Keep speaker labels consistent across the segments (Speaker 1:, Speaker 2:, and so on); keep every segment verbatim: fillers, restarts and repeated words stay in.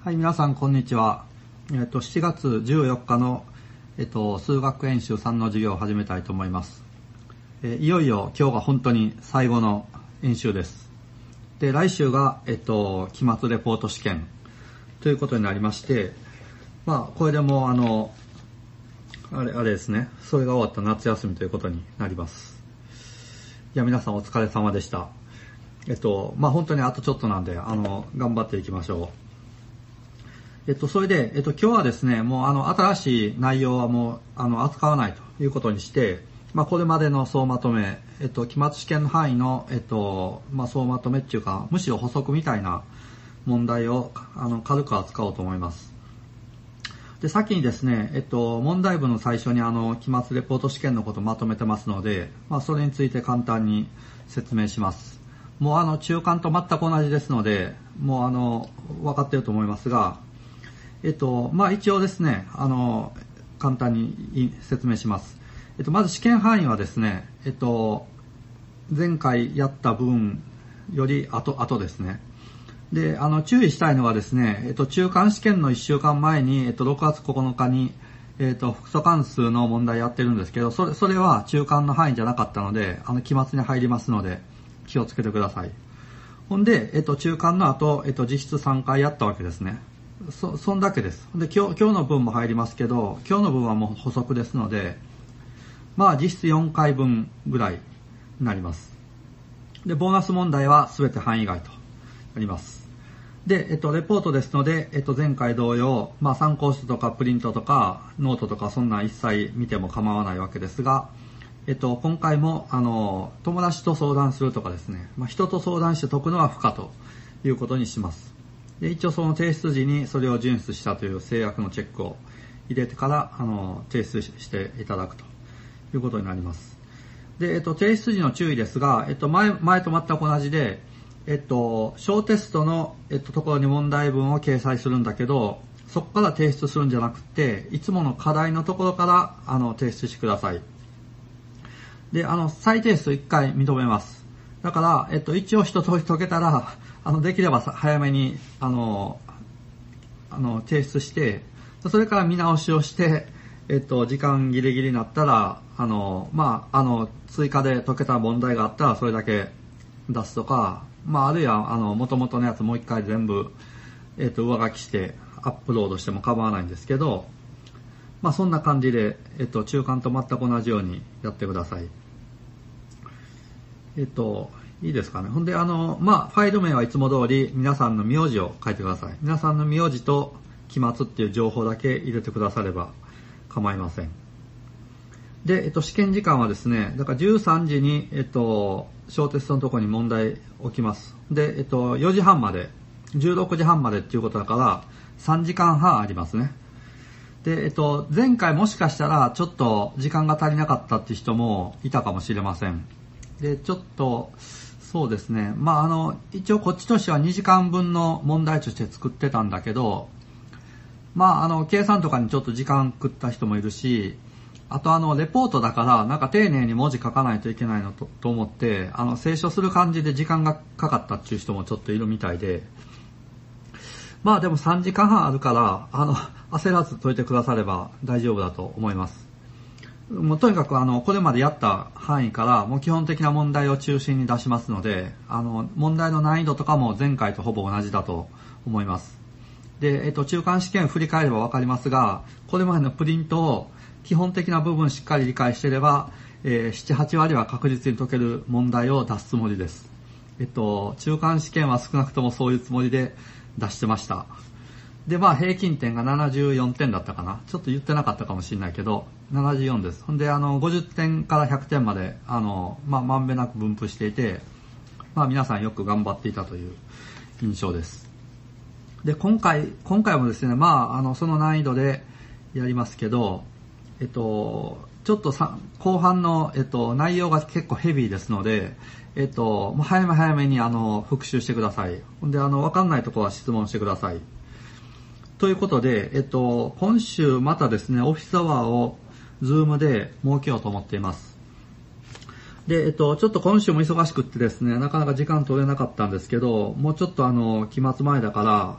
Speaker 1: はい、皆さんこんにちは。えっと、しちがつじゅうよっかの、えっと、数学演習さんの授業を始めたいと思います。えいよいよ今日が本当に最後の演習です。で、来週が、えっと、期末レポート試験ということになりまして、まあ、これでもう、あの、あれ、あれですね、それが終わった夏休みということになります。いや、皆さんお疲れ様でした。えっと、まあ、本当にあとちょっとなんで、あの、頑張っていきましょう。えっと、それで、えっと、今日はですね、もう、あの、新しい内容はもう、あの、扱わないということにして、まあ、これまでの総まとめ、えっと、期末試験の範囲の、えっと、まあ、総まとめっていうか、むしろ補足みたいな問題を、あの、軽く扱おうと思います。で、先にですね、えっと、問題文の最初に、あの、期末レポート試験のことをまとめてますので、まあ、それについて簡単に説明します。もう、あの、中間と全く同じですので、もう、あの、分かっていると思いますが、えっと、まあ、一応ですね、あの、簡単に説明します。えっと、まず試験範囲はですね、えっと、前回やった分より後、後ですね。で、あの、注意したいのはですね、えっと、中間試験のいっしゅうかんまえに、えっと、ろくがつここのかに、えっと、複素関数の問題やってるんですけど、それ、それは中間の範囲じゃなかったので、あの、期末に入りますので、気をつけてください。ほんで、えっと、中間の後、えっと、実質さんかいやったわけですね。そ、そんだけです。で、今日、今日の分も入りますけど、今日の分はもう補足ですので、まあ実質よんかいぶんぐらいになります。で、ボーナス問題は全て範囲外となります。で、えっと、レポートですので、えっと、前回同様、まあ参考書とかプリントとかノートとかそんな一切見ても構わないわけですが、えっと、今回も、あの、友達と相談するとかですね、まあ人と相談して解くのは不可ということにします。で、一応その提出時にそれを遵守したという制約のチェックを入れてから、あの、提出していただくということになります。で、えっと、提出時の注意ですが、えっと、前、前と全く同じで、えっと、小テストの、えっと、ところに問題文を掲載するんだけど、そこから提出するんじゃなくて、いつもの課題のところから、あの、提出してください。で、あの、再提出いっかい認めます。だから、えっと、一応一通り解けたら、あの、できれば早めに、あの、あの、提出して、それから見直しをして、えっと、時間ギリギリになったら、あの、まあ、あの、追加で解けた問題があったら、それだけ出すとか、まあ、あるいは、あの、元々のやつもう一回全部、えっと、上書きしてアップロードしても構わないんですけど、まあ、そんな感じで、えっと、中間と全く同じようにやってください。えっと、いいですかね。ほんで、あの、まあ、ファイル名はいつも通り皆さんの名字を書いてください。皆さんの名字と期末っていう情報だけ入れてくだされば構いません。で、えっと、試験時間はですね、だからじゅうさんじに、えっと、小テストのところに問題起きます。で、えっと、よじはんまで、じゅうろくじはんまでっていうことだから、さんじかんはんありますね。で、えっと、前回もしかしたらちょっと時間が足りなかったって人もいたかもしれません。で、ちょっと、そうですね。まあ、あの、一応こっちとしてはにじかんぶんの問題として作ってたんだけど、まあ、あの、計算とかにちょっと時間食った人もいるし、あとあの、レポートだから、なんか丁寧に文字書かないといけないのと、と思って、あの、清書する感じで時間がかかったっていう人もちょっといるみたいで、まあでもさんじかんはんあるから、あの、焦らず解いてくだされば大丈夫だと思います。もうとにかくあの、これまでやった範囲からもう基本的な問題を中心に出しますので、あの、問題の難易度とかも前回とほぼ同じだと思います。で、えっと、中間試験を振り返ればわかりますが、これまでのプリントを基本的な部分しっかり理解していれば、えー、なな、はちわりは確実に解ける問題を出すつもりです。えっと、中間試験は少なくともそういうつもりで出してました。で、まあ、平均点がななじゅうよんてんだったかな。ちょっと言ってなかったかもしれないけど、ななじゅうよんです。ほんで、あの、ごじゅってんからひゃくてんまで、あの、まあ、まんべんなく分布していて、まあ、皆さんよく頑張っていたという印象です。で、今回、今回もですね、まあ、あの、その難易度でやりますけど、えっと、ちょっとさ、後半の、えっと、内容が結構ヘビーですので、えっと、もう早め早めに、あの、復習してください。ほんで、あの、わかんないところは質問してください。ということで、えっと、今週またですね、オフィスアワーをズームで設けようと思っています。で、えっと、ちょっと今週も忙しくってですね、なかなか時間取れなかったんですけど、もうちょっとあの、期末前だから、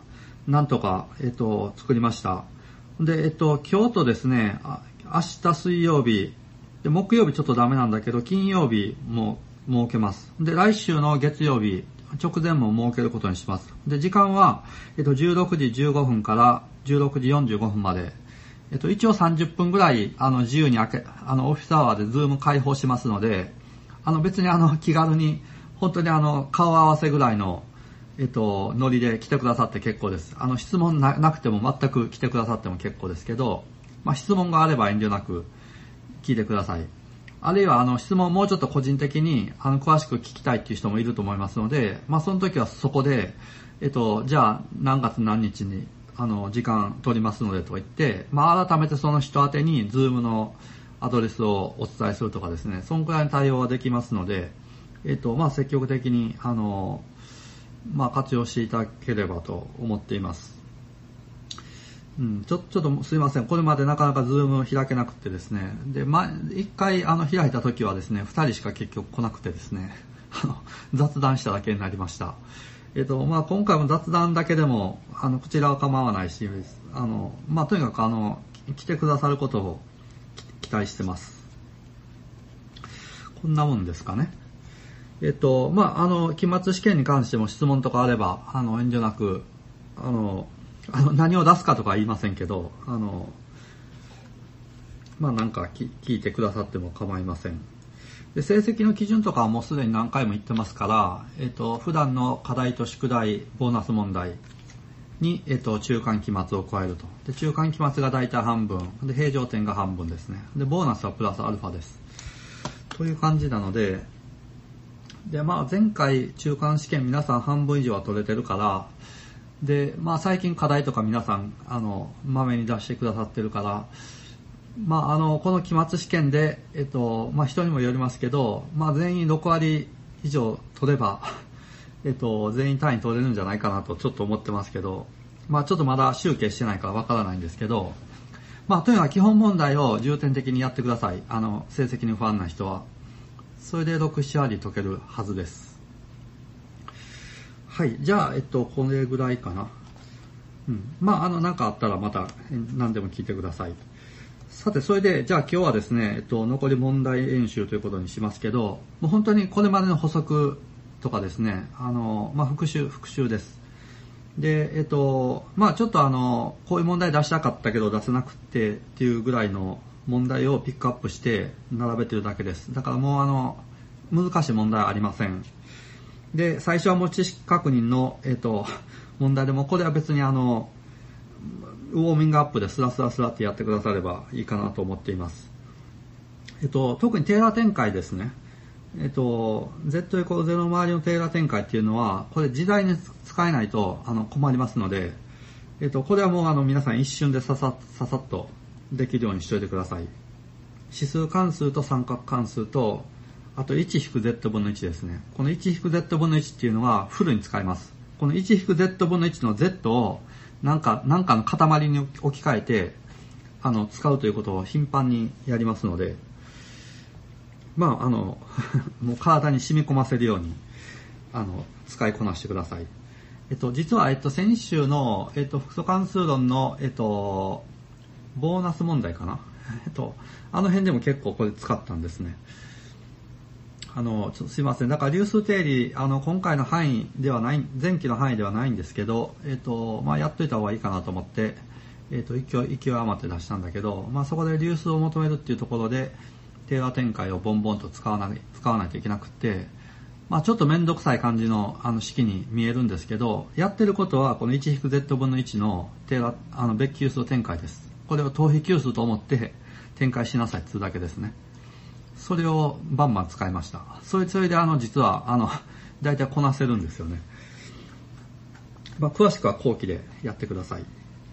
Speaker 1: なんとか、えっと、作りました。で、えっと、今日とですね、あ明日水曜日、で、木曜日ちょっとダメなんだけど、金曜日も設けます。で、来週の月曜日、直前も設けることにします。で、時間は、えっと、じゅうろくじじゅうごふんからじゅうろくじよんじゅうごふんまで、えっと、一応さんじゅっぷんぐらい、あの、自由に開け、あの、オフィスアワーでズーム開放しますので、あの、別にあの、気軽に、本当にあの、顔合わせぐらいの、えっと、ノリで来てくださって結構です。あの、質問 な, なくても全く来てくださっても結構ですけど、まあ、質問があれば遠慮なく聞いてください。あるいは、あの、質問をもうちょっと個人的に、あの、詳しく聞きたいっていう人もいると思いますので、まあ、その時はそこで、えっと、じゃあ、何月何日に、あの、時間取りますのでとか言って、まあ、改めてその人宛てに、ズームのアドレスをお伝えするとかですね、そのくらいの対応はできますので、えっと、まあ、積極的に、あの、まあ、活用していただければと思っています。うん、ちょ、ちょっとすいません。これまでなかなかズームを開けなくてですね。で、ま、一回あの開いた時はですね、二人しか結局来なくてですね、あの、雑談しただけになりました。えっと、まあ、今回も雑談だけでも、あの、こちらは構わないし、あの、まあ、とにかくあの、来てくださることを期待してます。こんなもんですかね。えっと、まあ、あの、期末試験に関しても質問とかあれば、あの、遠慮なく、あの、あの何を出すかとか言いませんけど、あの、まあ、なんか聞いてくださっても構いません。で、成績の基準とかはもうすでに何回も言ってますから、えっと、普段の課題と宿題、ボーナス問題に、えっと、中間期末を加えると。で、中間期末が大体半分。で、平常点が半分ですね。で、ボーナスはプラスアルファです。という感じなので、で、まあ、前回中間試験皆さん半分以上は取れてるから、で、まあ、最近課題とか皆さん、あの、まめに出してくださってるから、まあ、あの、この期末試験で、えっと、まあ、人にもよりますけど、まあ、全員ろくわり以上取れば、えっと、全員単位取れるんじゃないかなとちょっと思ってますけど、まあ、ちょっとまだ集計してないからわからないんですけど、まあ、とにかく基本問題を重点的にやってください。あの、成績に不安な人は。それでろく、なな割解けるはずです。はい。じゃあ、えっと、これぐらいかな。うん。まあ、あの、なんかあったらまた何でも聞いてください。さて、それで、じゃあ今日はですね、えっと、残り問題演習ということにしますけど、もう本当にこれまでの補足とかですね、あの、まあ、復習、復習です。で、えっと、まあ、ちょっとあの、こういう問題出したかったけど出せなくてっていうぐらいの問題をピックアップして並べてるだけです。だからもうあの、難しい問題はありません。で、最初はもう知識確認の、えっと、問題でも、これは別にあの、ウォーミングアップでスラスラスラってやってくださればいいかなと思っています。えっと、特にテーラー展開ですね。えっと、Z イコールゼロの周りのテーラー展開っていうのは、これ時代に使えないとあの困りますので、えっと、これはもうあの皆さん一瞬でささささっとできるようにしておいてください。指数関数と三角関数と、あと いちひくゼット 分のいちですね。この いちひくゼット 分のいちっていうのはフルに使います。この いちひくゼット 分のいちの Z をなんか、なんかの塊に置き換えて、あの、使うということを頻繁にやりますので、まあ、あの、もう体に染み込ませるように、あの、使いこなしてください。えっと、実は、えっと、先週の、えっと、複素関数論の、えっと、ボーナス問題かな。えっと、あの辺でも結構これ使ったんですね。あの、ちょっとすいません。だから流数定理、あの、今回の範囲ではない、前期の範囲ではないんですけど、えっと、まあ、やっといた方がいいかなと思って、えっと、勢い、勢い余って出したんだけど、まあ、そこで流数を求めるっていうところで、テーラー展開をボンボンと使わない、使わないといけなくて、まあ、ちょっとめんどくさい感じの、あの、式に見えるんですけど、やってることは、この いちひくゼット 分のいちのテーラー、あの、別級数展開です。これを等比級数と思って展開しなさいっていうだけですね。それをバンバン使いました。それそれであの実はあの大体こなせるんですよね。まあ、詳しくは後期でやってください。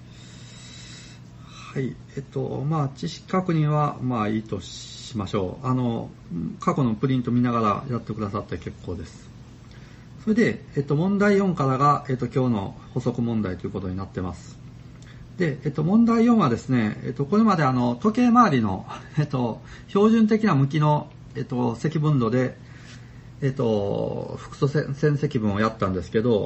Speaker 1: はい、えっとまあ知識確認はまあいいとしましょう。あの過去のプリント見ながらやってくださって結構です。それでえっと問題よんからがえっと今日の補足問題ということになってます。で、えっと、問題よんはですね、えっと、これまであの、時計回りの、えっと、標準的な向きの、えっと、積分度で、えっと、複素線積分をやったんですけど、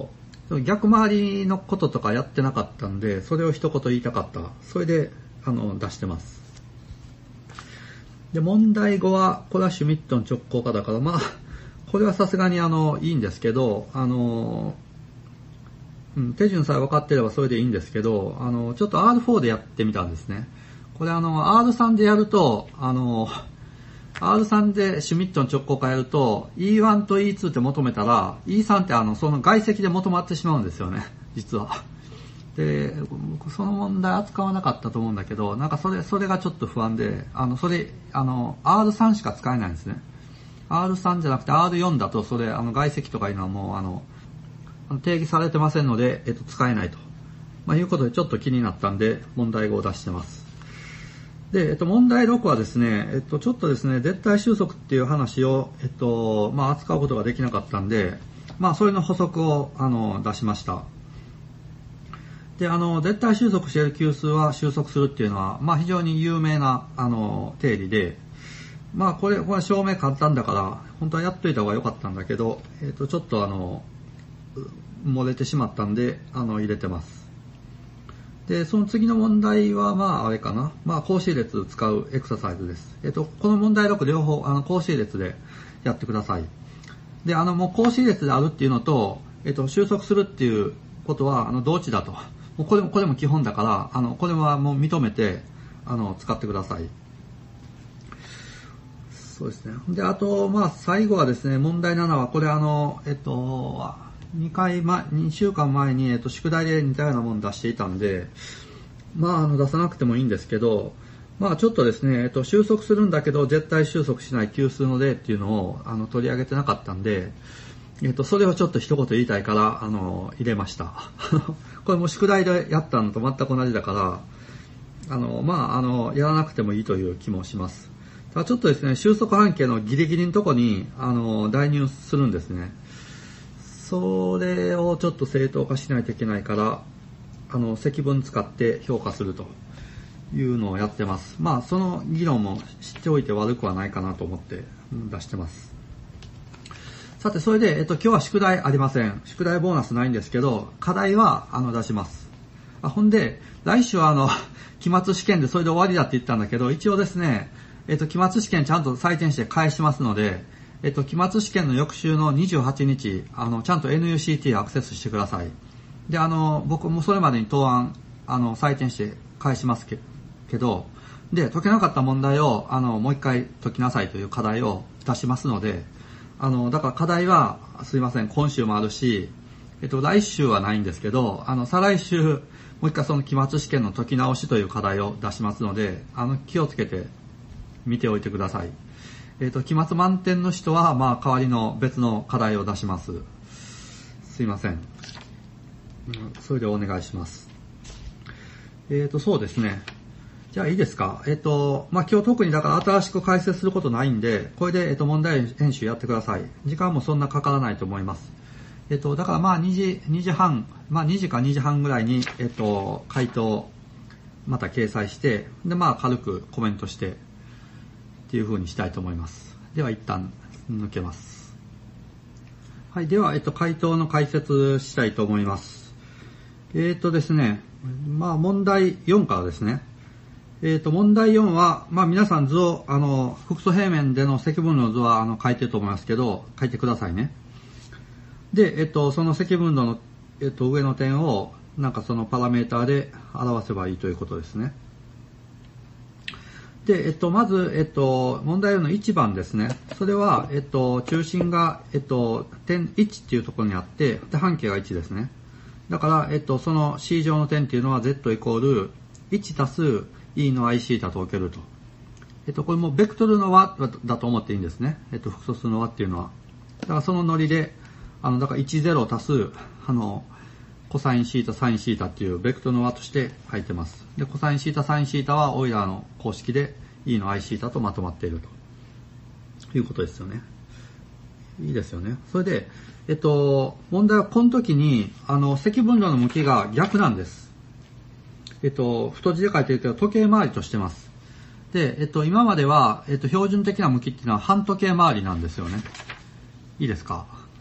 Speaker 1: 逆回りのこととかやってなかったんで、それを一言言いたかった。それで、あの、出してます。で、問題ごは、これはシュミットの直行可だから、まあ、これはさすがにあの、いいんですけど、あの、うん、手順さえ分かってればそれでいいんですけど、あの、ちょっと アールフォー でやってみたんですね。これあの、アールスリー でやると、あの、アールスリー でシュミットの直行可やると、イーワン と イーツー って求めたら、イースリー ってあの、その外積で求まってしまうんですよね、実は。で、その問題扱わなかったと思うんだけど、なんかそれ、それがちょっと不安で、あの、それ、あの、アールスリー しか使えないんですね。アールスリー じゃなくて アールフォー だと、それ、あの、外積とかいうのはもう、あの、定義されてませんので、えっと、使えないと。まあ、いうことでちょっと気になったんで、問題ごを出してます。で、えっと、問題ろくはですね、えっと、ちょっとですね、絶対収束っていう話を、えっと、まあ、扱うことができなかったんで、まあ、それの補足を、あの、出しました。で、あの、絶対収束している級数は収束するっていうのは、まあ、非常に有名な、あの、定理で、まあ、これ、これは証明簡単だから、本当はやっといた方が良かったんだけど、えっと、ちょっとあの、漏れてしまったんで、あの、入れてます。で、その次の問題は、まあ、あれかな。まあ、公式列使うエクササイズです。えっと、この問題ろく両方、あの、公式列でやってください。で、あの、もう公式列であるっていうのと、えっと、収束するっていうことは、あの、同値だと。もうこれも、これも基本だから、あの、これはもう認めて、あの、使ってください。そうですね。で、あと、まあ、最後はですね、問題ななは、これあの、えっと、にかいまえ、にしゅうかんまえに、えっと、宿題で似たようなもの出していたんで、まあ、あの、出さなくてもいいんですけど、まあ、ちょっとですね、えっと、収束するんだけど、絶対収束しない級数の例っていうのを、あの、取り上げてなかったんで、えっと、それをちょっと一言言いたいから、あの、入れました。これも宿題でやったのと全く同じだから、あの、まあ、あの、やらなくてもいいという気もします。ただちょっとですね、収束半径のギリギリのとこに、あの、代入するんですね。それをちょっと正当化しないといけないから、あの、積分使って評価するというのをやってます。まあ、その議論も知っておいて悪くはないかなと思って出してます。さて、それで、えっと、今日は宿題ありません。宿題ボーナスないんですけど、課題は、あの、出します。あ、ほんで、来週はあの、期末試験でそれで終わりだって言ったんだけど、一応ですね、えっと、期末試験ちゃんと採点して返しますので、えっと、期末試験の翌週のにじゅうはちにち、あの、ちゃんと エヌユーシーティー アクセスしてください。で、あの、僕もそれまでに答案、あの、採点して返しますけけど、で、解けなかった問題を、あの、もう一回解きなさいという課題を出しますので、あの、だから課題は、すいません、今週もあるし、えっと、来週はないんですけど、あの、再来週、もう一回その期末試験の解き直しという課題を出しますので、あの、気をつけて見ておいてください。えっと、期末満点の人は、まあ、代わりの別の課題を出します。すいません。それでお願いします。えっと、そうですね。じゃあいいですか。えっと、まあ、今日特にだから新しく解説することないんで、これで、えっと、問題編集やってください。時間もそんなかからないと思います。えっと、だからまあ、にじ、にじはん、まあ、にじかにじはんぐらいに、えっと、回答、また掲載して、で、まあ、軽くコメントして、っていう風にしたいと思います。では一旦抜けます。はい、では、えっと、回答の解説したいと思います。えっとですね、まあ、問題よんからですね。えっと、問題よんは、まあ、皆さん図を、あの、複素平面での積分の図は、あの、書いてると思いますけど、書いてくださいね。で、えっと、その積分度の、えっと、上の点を、なんかそのパラメーターで表せばいいということですね。で、えっと、まず、えっと、問題のいちばんですね。それは、えっと、中心が、えっと、点いちっていうところにあって、で、半径がいちですね。だから、えっと、その C 上の点っていうのは Z イコールいちたす E の I シータと受けると。えっと、これもベクトルの和だと思っていいんですね。えっと、複素数の和っていうのは。だからそのノリで、あの、だからいち、ゼロ足す、あの、コサインシータ、サインシータっていうベクトルの和として書いてます。で、コサインシータ、サインシータはオイラーの公式で E の I シータとまとまっているということですよね。いいですよね。それで、えっと、問題はこの時に、あの、積分度の向きが逆なんです。えっと、太字で書いてるけど、時計回りとしてます。で、えっと、今までは、えっと、標準的な向きっていうのは半時計回りなんですよね。いいですか？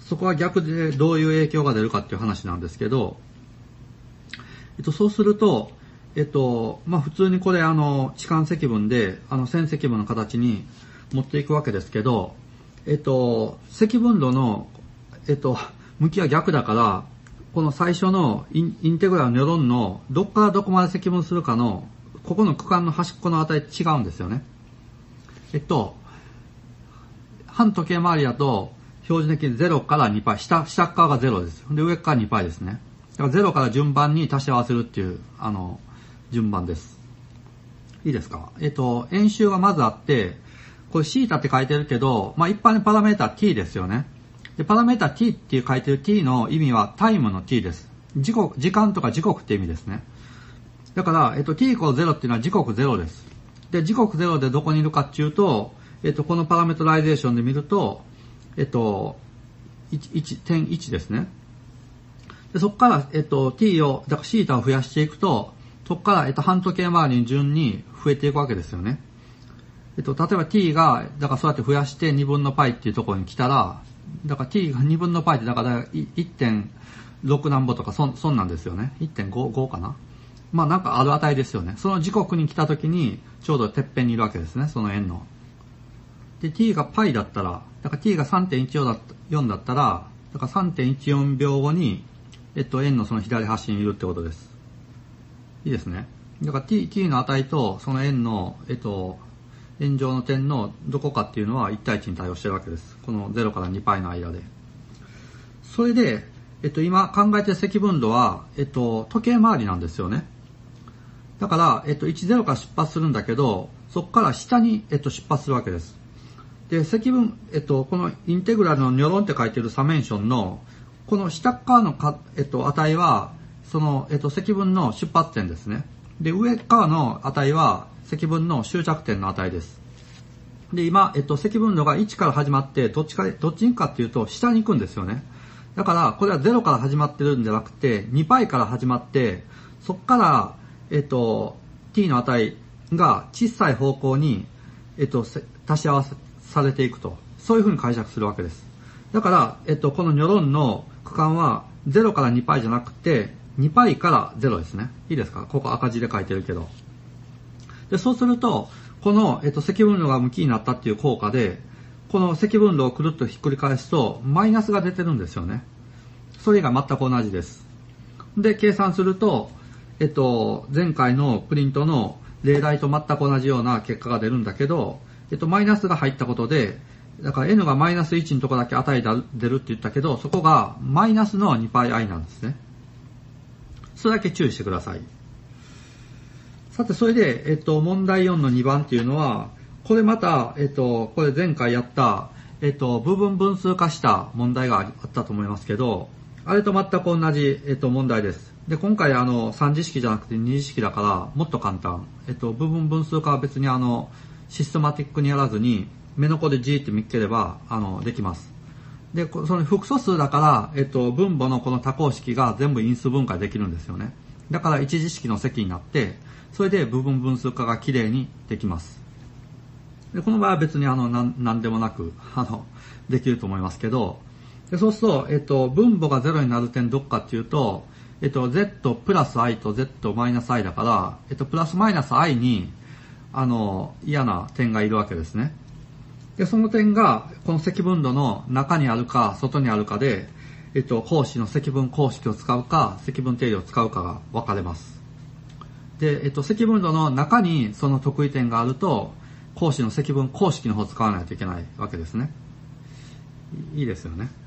Speaker 1: そこは逆でどういう影響が出るかっていう話なんですけど、えっと、そうすると、えっと、まあ、普通にこれ、あの、置換積分で、あの、線積分の形に持っていくわけですけど、えっと、積分路の、えっと、向きは逆だから、この最初のイン、インテグラルニョロンのどっからどこまで積分するかの、ここの区間の端っこの値違うんですよね。えっと、半時計回りだと、標準的にゼロからにパイ、下、下側がゼロです。で、上側にパイですね。だからゼロから順番に足し合わせるっていう、あの、順番です。いいですか？えっと、円周がまずあって、これシータって書いてるけど、まあ一般にパラメータ t ですよね。で、パラメータ t っていう書いてる t の意味はタイムの t です。時刻、時間とか時刻って意味ですね。だから、えっと、t イコールゼロっていうのは時刻ゼロです。で、時刻ゼロでどこにいるかっていうと、えっと、このパラメトライゼーションで見ると、えっと、いちてんいち ですね。で、そこから、えっと、t を、だからシータを増やしていくと、そこから、えっと、半時計回りに順に増えていくわけですよね。えっと、例えば t が、だからそうやって増やしてにぶんの π っていうところに来たら、だから t がにぶんの π ってだから いってんろく 何歩とかそ、そんなんですよね。いってんご、ごかな。まあなんかある値ですよね。その時刻に来た時にちょうどてっぺんにいるわけですね。その円の。で、t が π だったら、だから t が さんてんいちよん だった、だったら、だから さんてんいちよんびょうごに、えっと、円のその左端にいるってことです。いいですね。だから t、t の値とその円の、えっと、円上の点のどこかっていうのはいち対いちに対応してるわけです。このゼロから にパイ の間で。それで、えっと、今考えてる積分度は、えっと、時計回りなんですよね。だから、えっと、いち、ゼロから出発するんだけど、そこから下に、えっと、出発するわけです。で、積分、えっと、このインテグラルのニョロンって書いてるサメンションの、この下側のか、えっと、値は、その、えっと、積分の出発点ですね。で、上側の値は、積分の終着点の値です。で、今、えっと、積分度がいちから始まって、どっちか、どっちに行くかっていうと、下に行くんですよね。だから、これはゼロから始まってるんじゃなくて、にパイから始まって、そこから、えっと、t の値が小さい方向に、えっと、足し合わせされていくと。そういうふうに解釈するわけです。だから、えっと、このニョロンの区間は、ゼロからにパイじゃなくて、にパイからゼロですね。いいですか？ここ赤字で書いてるけど。で、そうすると、この、えっと、積分度が向きになったっていう効果で、この積分度をくるっとひっくり返すと、マイナスが出てるんですよね。それが全く同じです。で、計算すると、えっと、前回のプリントの例題と全く同じような結果が出るんだけど、えっと、マイナスが入ったことで、だから n がマイナスいちのところだけ値出るって言ったけど、そこがマイナスの にパイアイ なんですね。それだけ注意してください。さて、それで、えっと、問題よんのにばんっていうのは、これまた、えっと、これ前回やった、えっと、部分分数化した問題があったと思いますけど、あれと全く同じ、えっと、問題です。で、今回あの、さん次式じゃなくてに次式だから、もっと簡単。えっと、部分分数化は別にあの、システマティックにやらずに、目の子で G って見つければ、あの、できます。で、その複素数だから、えっと、分母のこの多項式が全部因数分解できるんですよね。だから一次式の積になって、それで部分分数化がきれいにできます。で、この場合は別にあの、なん、なんでもなく、あの、できると思いますけど、でそうすると、えっと、分母がゼロになる点どっかっていうと、えっと、z プラス i と z マイナス i だから、えっと、プラスマイナス i に、あの、嫌な点がいるわけですね。で、その点が、この積分度の中にあるか、外にあるかで、えっと、公式の積分公式を使うか、積分定理を使うかが分かれます。で、えっと、積分度の中にその得意点があると、公式の積分公式の方を使わないといけないわけですね。いいですよね。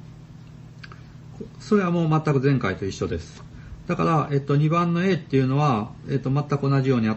Speaker 1: それはもう全く前回と一緒です。だから、えっと、にばんの A っていうのは、えっと、全く同じようにあって、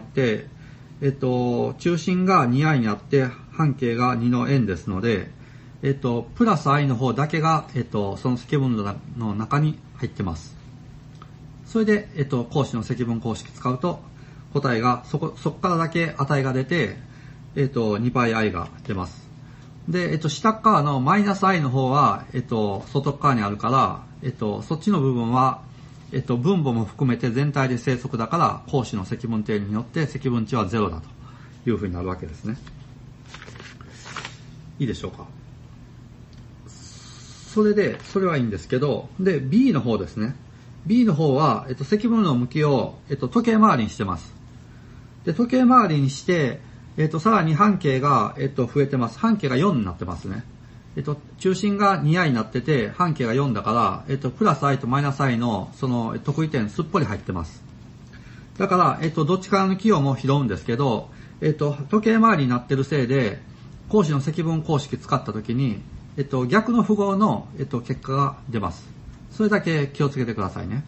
Speaker 1: えっと、中心が にアイ にあって、半径がにの円ですので、えっと、プラス i の方だけが、えっと、その積分度の中に入ってます。それで、えっと、公式の積分公式使うと、答えが、そこ、そこからだけ値が出て、えっと、にパイアイ が出ます。で、えっと、下側のマイナス i の方は、えっと、外側にあるから、えっと、そっちの部分は、えっと、分母も含めて全体で正則だから、公式の積分定理によって積分値はゼロだというふうになるわけですね。いいでしょうか。 それで、それはいいんですけど、で、B の方ですね。B の方は、えっと、積分の向きを、えっと、時計回りにしてます。で、時計回りにして、えっと、さらに半径が、えっと、増えてます。半径がよんになってますね。えっと、中心が にアイ になってて、半径がよんだから、えっと、プラス i とマイナス i の、その、得意点すっぽり入ってます。だから、えっと、どっちからの寄与も拾うんですけど、えっと、時計回りになってるせいで、公式の積分公式使ったときに、えっと、逆の符号の、えっと、結果が出ます。それだけ気をつけてくださいね。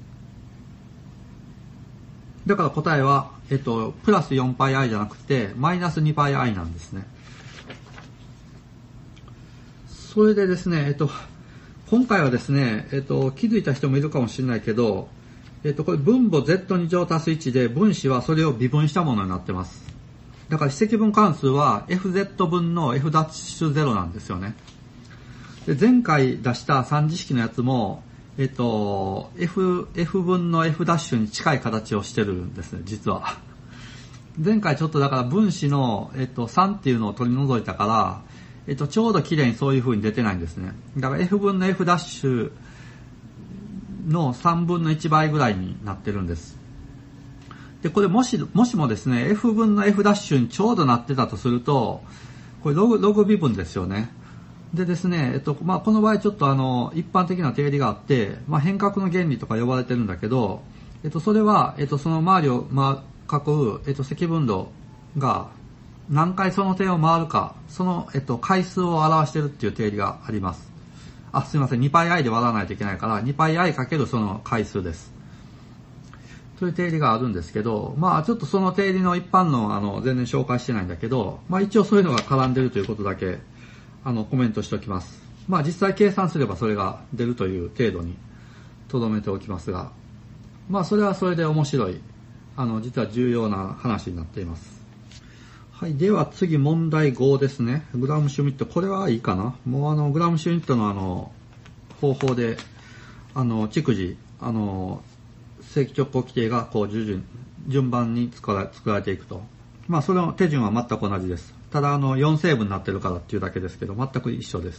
Speaker 1: だから答えは、えっと、プラス よんパイアイ じゃなくて、マイナス にパイアイ なんですね。それでですね、えっと、今回はですね、えっと、気づいた人もいるかもしれないけど、えっと、これ分母 Z に乗足すいちで、分子はそれを微分したものになってます。だから、非積分関数は エフゼット 分の F' ゼロなんですよね。で、前回出した三次式のやつも、えっと、F、F 分の F' に近い形をしてるんですね、実は。前回ちょっとだから分子の、えっと、さんっていうのを取り除いたから、えっと、ちょうど綺麗にそういう風に出てないんですね。だから F 分の F' のさんぶんのいちばいぐらいになってるんです。で、これもし、もしもですね、F 分の F' にちょうどなってたとすると、これログ、ログ微分ですよね。でですね、えっと、まあ、この場合ちょっとあの、一般的な定理があって、まあ、変革の原理とか呼ばれてるんだけど、えっと、それは、えっと、その周りを、まあ、囲う、えっと、積分度が何回その点を回るか、その、えっと、回数を表してるっていう定理があります。あ、すいません、にパイアイ で割らないといけないから、にパイアイ かけるその回数です。という定理があるんですけど、まあちょっとその定理の一般のあの全然紹介してないんだけど、まあ一応そういうのが絡んでるということだけあのコメントしておきます。まあ実際計算すればそれが出るという程度に留めておきますが、まあそれはそれで面白い、あの実は重要な話になっています。はい、では次問題ごですね。グラムシュミット、これはいいかな。もうあのグラムシュミットのあの方法であの逐次あの正規直行規定がこう順順番に作ら作られていくと。まあそれの手順は全く同じです。ただあのよん成分になってるからっていうだけですけど、全く一緒です。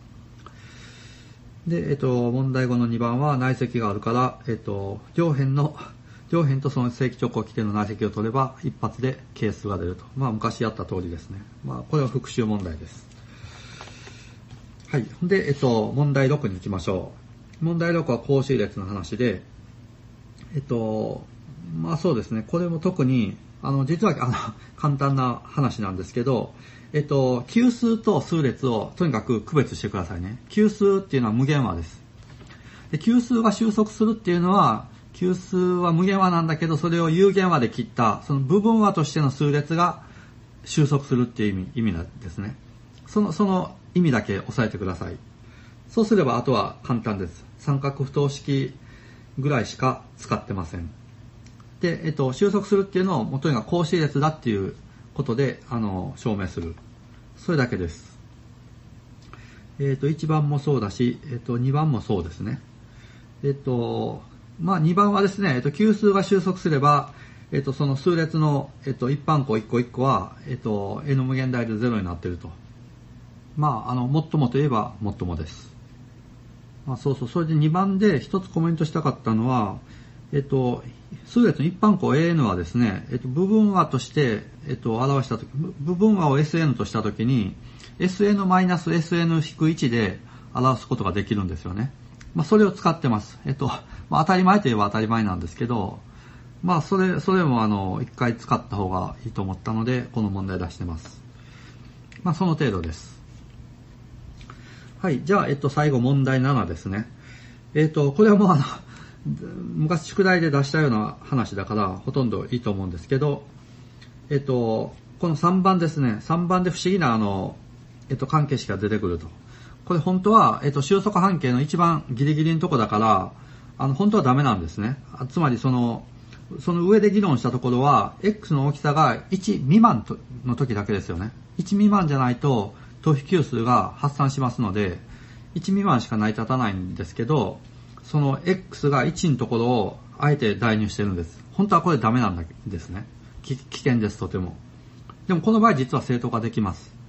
Speaker 1: で、えっと、問題ごのにばんは内積があるから、えっと、上辺の、上辺とその正規直行規定の内積を取れば一発で係数が出ると。まあ昔やった通りですね。まあこれは復習問題です。はい。で、えっと、問題ろくに行きましょう。問題ろくは公式列の話で、えっと、まあそうですね。これも特に、あの、実は、あの、簡単な話なんですけど、えっと、級数と数列をとにかく区別してくださいね。級数っていうのは無限和です。で、級数が収束するっていうのは、級数は無限和なんだけど、それを有限和で切った、その部分和としての数列が収束するっていう意味、意味なんですね。その、その意味だけ押さえてください。そうすれば、あとは簡単です。三角不等式ぐらいしか使ってません。で、えっと、収束するっていうのを元にが公式列だっていうことで、あの、証明する。それだけです。えっと、いちばんもそうだし、えっと、にばんもそうですね。えっと、まあ、にばんはですね、えっと、級数が収束すれば、えっと、その数列の、えっと、一般項一個一個は、えっと、n 無限大でゼロになっていると。まあ、あの、最もといえば最もです。まあ、そうそう、それでにばんで一つコメントしたかったのは、えっと、数列の一般項 エーエヌ はですね、えっと、部分和として、えっと、表したとき、部分和を エスエヌ としたときに、エスエヌマイナスエスエヌひくいち で表すことができるんですよね。まあ、それを使ってます。えっと、まあ、当たり前といえば当たり前なんですけど、まあ、それ、それもあの、一回使った方がいいと思ったので、この問題出してます。まあ、その程度です。はい。じゃあ、えっと、最後問題ななですね。えっと、これはもうあの、昔宿題で出したような話だから、ほとんどいいと思うんですけど、えっと、このさんばんですね。さんばんで不思議なあの、えっと、関係式が出てくると。これ本当は、えっと、収束半径の一番ギリギリのとこだから、あの、本当はダメなんですね。つまりその、その上で議論したところは、X の大きさがいち未満の時だけですよね。いち未満じゃないと、等比級数が発散しますので、いち未満しか成り立たないんですけど、その X がいちのところをあえて代入してるんです。本当はこれダメなんですね。危険です、とても。でもこの場合実は正当化できます。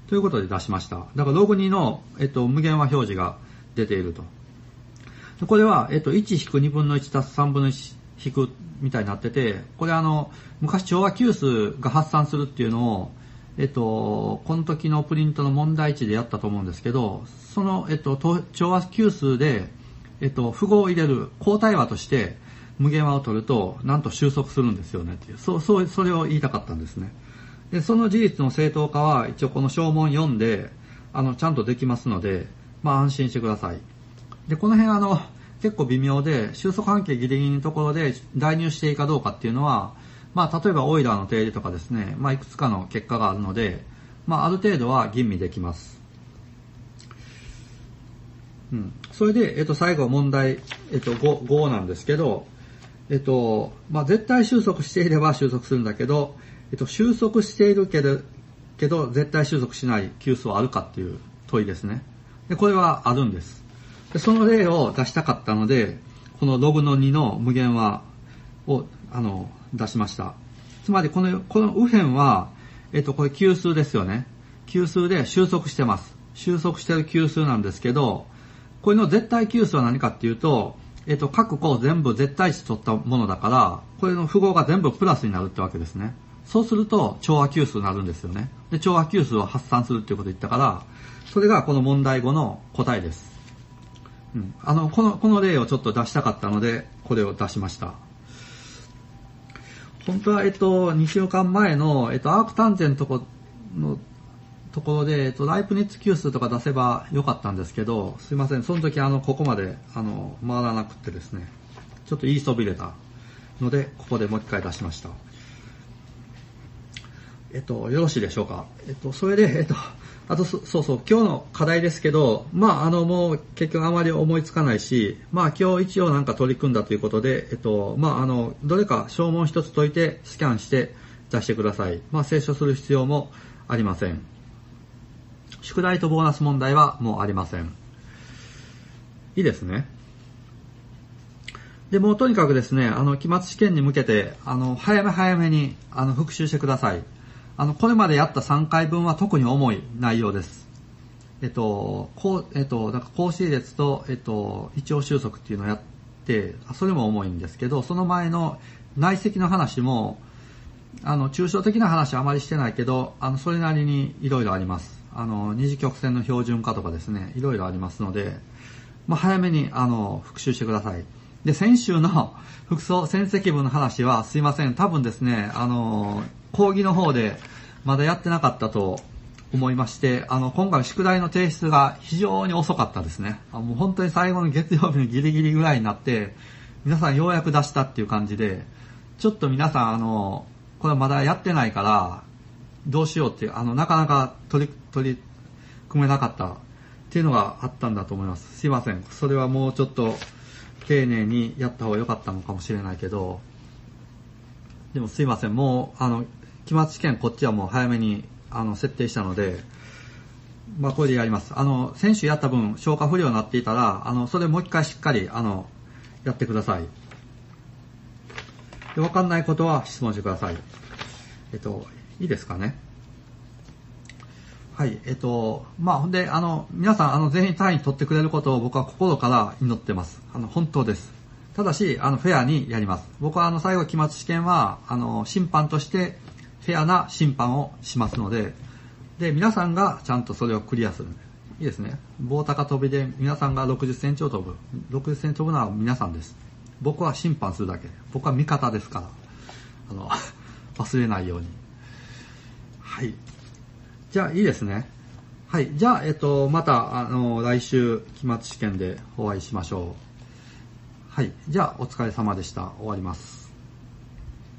Speaker 1: ということで出しました。だからログにの、えっと、無限和表示が出ていると。これは、えっと、いち引くにぶんのいち足すさんぶんのいち引くみたいになってて、これあの、昔調和級数が発散するっていうのを、えっと、この時のプリントの問題値でやったと思うんですけど、その、えっと、調和級数で、えっと、符号を入れる交代和として無限和を取ると、なんと収束するんですよねっていう、そう、そう、それを言いたかったんですね。で、その事実の正当化は、一応この小問よんで、あの、ちゃんとできますので、まあ安心してください。で、この辺あの、結構微妙で、収束半径ギリギリのところで代入していいかどうかっていうのは、まあ例えばオイラーの定理とかですね、まあいくつかの結果があるので、まあある程度は吟味できます。うん。それで、えっと最後問題、えっと 5, 5なんですけど、えっと、まあ絶対収束していれば収束するんだけど、えっと収束しているけど、けど絶対収束しない級数はあるかっていう問いですね。で、これはあるんです。で、その例を出したかったので、このログのにの無限和を、あの、出しました。つまり、この、この右辺は、えっと、これ級数ですよね。級数で収束してます。収束してる級数なんですけど、これの絶対級数は何かっていうと、えっと、各項全部絶対値取ったものだから、これの符号が全部プラスになるってわけですね。そうすると、調和級数になるんですよね。で、調和級数を発散するっていうことを言ったから、それがこの問題ごの答えです。うん、あの、この、この例をちょっと出したかったので、これを出しました。本当は、えっと、にしゅうかんまえの、えっと、アークタンジェントのところで、えっと、ライプニッツ級数とか出せばよかったんですけど、すいません、その時、あの、ここまで、あの、回らなくってですね、ちょっと言いそびれたので、ここでもう一回出しました。えっと、よろしいでしょうか。えっと、それで、えっと、あと、そうそう、今日の課題ですけど、まあ、あの、もう結局あまり思いつかないし、まあ、今日一応なんか取り組んだということで、えっと、まあ、あの、どれか小問一つ解いてスキャンして出してください。まあ、清書する必要もありません。宿題とボーナス問題はもうありません。いいですね。で、もうとにかくですね、あの、期末試験に向けて、あの、早め早めに、あの、復習してください。あの、これまでやったさんかいぶんは特に重い内容です。えっと、こう、えっと、だから講師列と、えっと、一応収束っていうのをやって、それも重いんですけど、その前の内積の話も、あの、抽象的な話はあまりしてないけど、あの、それなりにいろいろあります。あの、二次曲線の標準化とかですね、いろいろありますので、まあ、早めに、あの、復習してください。で、先週の複素線積分の話は、すいません、多分ですね、あの、講義の方でまだやってなかったと思いまして、あの、今回宿題の提出が非常に遅かったですね。もう本当に最後の月曜日のギリギリぐらいになって、皆さんようやく出したっていう感じで、ちょっと皆さん、あの、これまだやってないから、どうしようっていう、あの、なかなか取り、取り組めなかったっていうのがあったんだと思います。すいません。それはもうちょっと丁寧にやった方が良かったのかもしれないけど、でもすいません。もう、あの、期末試験こっちはもう早めに、あの、設定したので、まあ、これでやります。あの、先週やった分、消化不良になっていたら、あの、それもう一回しっかり、あの、やってください。で、わかんないことは質問してください。えっと、いいですかね。はい、えっと、まあ、ほんで、あの、皆さん、あの、全員単位取ってくれることを僕は心から祈ってます。あの、本当です。ただし、あの、フェアにやります。僕は、あの、最後、期末試験は、あの、審判として、フェアな審判をしますので、で、皆さんがちゃんとそれをクリアする。いいですね。棒高跳びで皆さんがろくじゅっセンチを飛ぶ。ろくじゅっセンチ飛ぶのは皆さんです。僕は審判するだけ。僕は味方ですから。あの、忘れないように。はい。じゃあ、いいですね。はい。じゃあ、えっと、また、あの、来週、期末試験でお会いしましょう。はい。じゃあ、お疲れ様でした。終わります。